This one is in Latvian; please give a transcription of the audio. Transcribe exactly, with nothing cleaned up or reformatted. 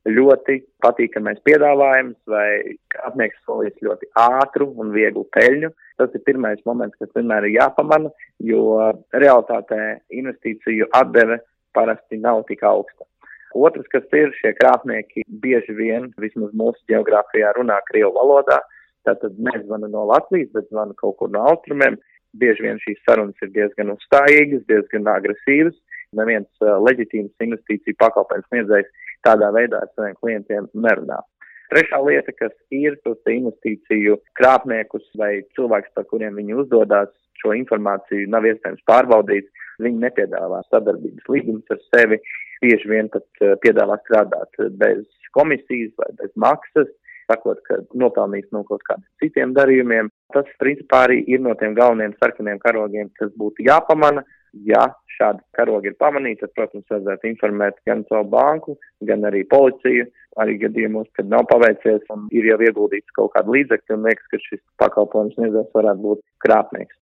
ļoti patīkamais piedāvājums vai krāpnieks solīs ļoti ātru un vieglu peļņu. Tas ir pirmais moments, kas vienmēr ir jāpamana, jo realitātē investīciju atdeve parasti nav tik augsta. Otrs, kas ir, šie krāpnieki bieži vien, vismaz mūsu geogrāfijā, runā krievu valodā, tātad nezvana no Latvijas, bet zvana kaut kur no austrumiem. Bieži vien šīs sarunas ir diezgan uzstājīgas, diezgan agresīvas. Neviens uh, leģitīms investīciju pakalpojums sniedzējs tādā veidā ar saviem klientiem nerunā. Trešā lieta, kas ir tos investīciju krāpniekus vai cilvēks, par kuriem viņi uzdodās, šo informāciju nav iespējams pārbaudīt, viņi nepiedāvā sadarbības līgumus ar sevi, bieži vien pat uh, piedāvā strādāt bez komisijas vai bez maksas, sakot, ka nopelnīs no kaut kādiem citiem darījumiem. Tas, principā, arī ir no tiem galvenajiem sarkaniem karogiem, kas būtu jāpamana. Ja šādi karogi ir pamanīti, tad, protams, vajadzētu informēt gan savu banku, gan arī policiju, arī gadījumos, kad nav paveicies un ir jau ieguldīts kaut kādu līdzekļu un liekas, ka šis pakalpojums sniedzējs varētu būt krāpnieks.